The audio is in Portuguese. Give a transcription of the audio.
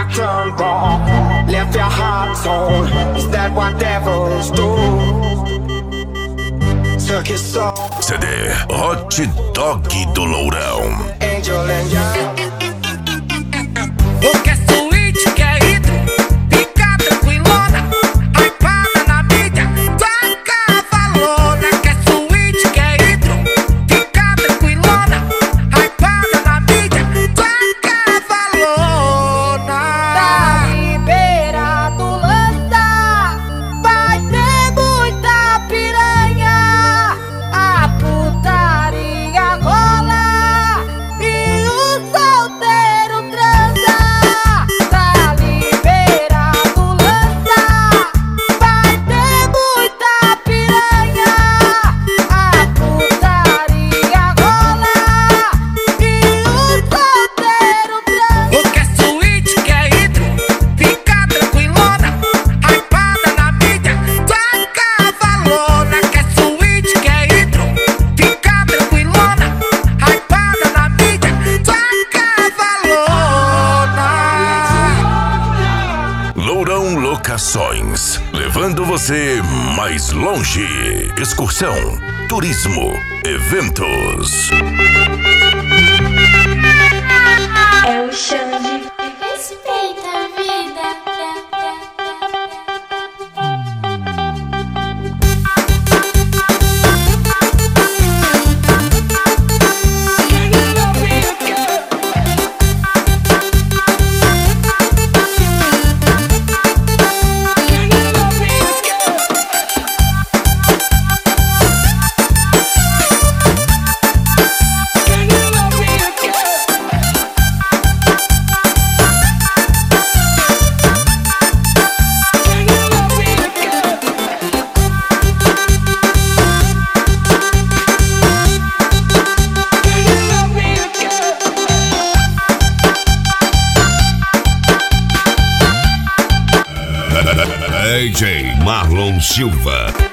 done wrong, left your heart torn. Is that what devils do? Took your soul. CD Hot Dog do Lourão. Angel and young. O que é suíte, que é hidro, fica tranquilona, hypada na mídia, toca valona. Que é suíte, que é hidro, fica tranquilona, hypada na mídia, toca valona. Da Ribeira do Lança vai ter muita piranha, a putaria rola e o solteiro transa. Da Ribeira do Lança vai ter muita piranha, a putaria rola e o solteiro transa. O que é suíte, que é hidro, fica tranquilona, hypada na mídia, toca valona. Que é suíte, que é hidro, fica tranquilona, hypada na mídia, toca valona. Lourão Locações, levando você mais longe. Excursão, turismo, eventos. É o Xande. Respeita a vida. DJ Marlon Silva.